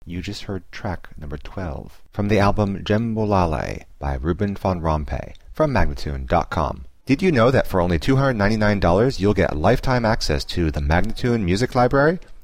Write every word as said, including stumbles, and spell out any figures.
You just heard track number twelve from the album Djembolale by Ruben von Rompuy from Magnatune dot com. Did you know that for only two hundred ninety-nine dollars you'll get lifetime access to the Magnatune Music Library?